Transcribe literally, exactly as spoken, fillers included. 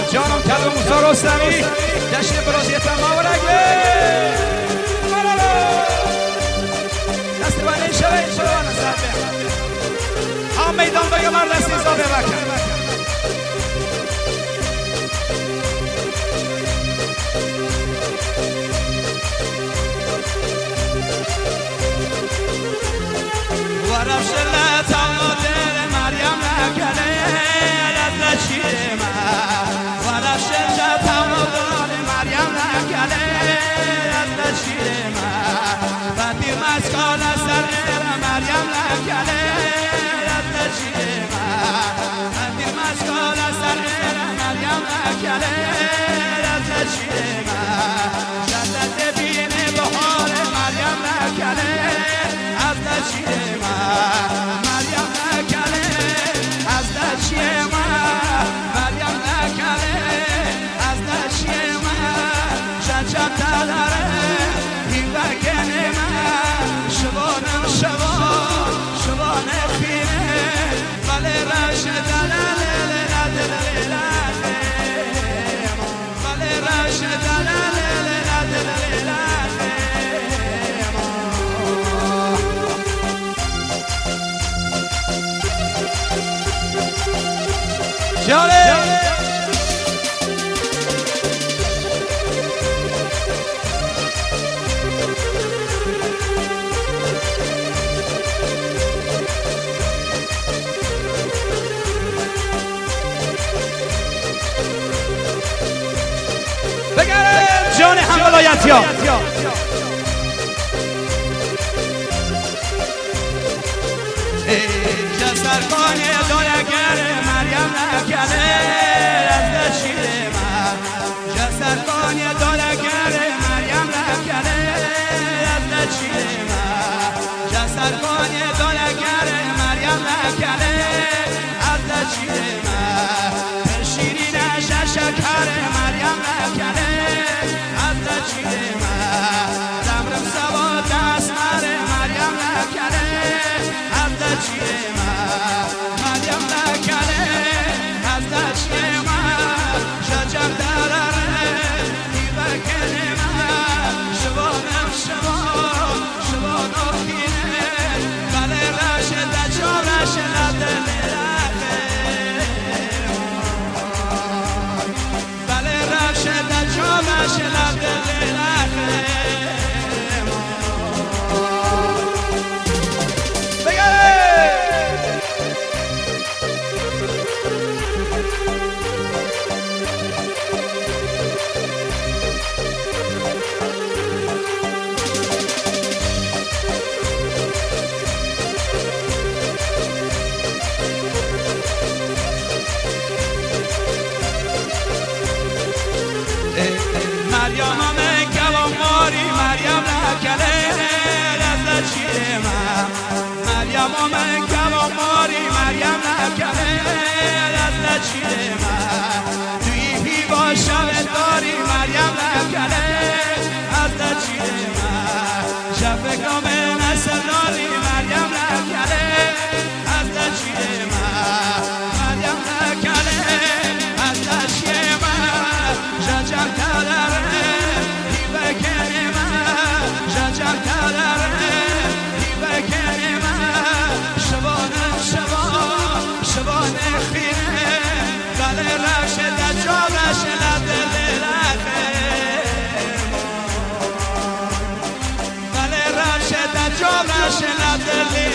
جانم کلام موسی رستمی جشن برازیت ماورگه دست بانه شوه این شوه نظر به هم میدان بگه مرد دستی زاده بکن ورفش لطاو دل مریم نکله لذت شیر من ورفش لطاو دل مریم نکله لذت شیر من بدی مسکال سر مریم نکله لذت شیر من بدی مسکال سر مریم نکله لذت شیر من لذت بینه بهار مریم نکله از دشیر من مریم نکله از دشیر من مریم نکله از دشیر من شجب دلاره این بگن من شبانم شبان شبان خیره ولی رش دلاله لدلاله ولی رش دلاله لدلاله جاله بگرم جان هم ولایتی ها جسرکان دولگر مریم نکله از دشیر من جسرکان دولگر مریم نکله از دشیر من جسرکان دولگر مریم نکله از دشیر من شیرین شکر مریم نکله از دشیر من دمرم سوا دستمر مریم نکله از دشیر من مریم نکله از دشیر من شجر دراره دیوکن من شبانم شبان شبان آخینه بله رش دجارش لدلره بله رش دجارش لدلره مریم من کلام ماری مریم نکله لذت شیر من مریم من کلام ماری مریم نکله لذت شیر من توی بی باشم داری مریم نکله لذت شیر من شفقام نسلانی مریم نکله لذت شیر من مریم نکله لذت شیر من شجر دلاره دیوکن من شجر دلاره دیوکن من شبانم شبان شبان خیره گله رش دجارش لدلره گله رش دجارش لدلره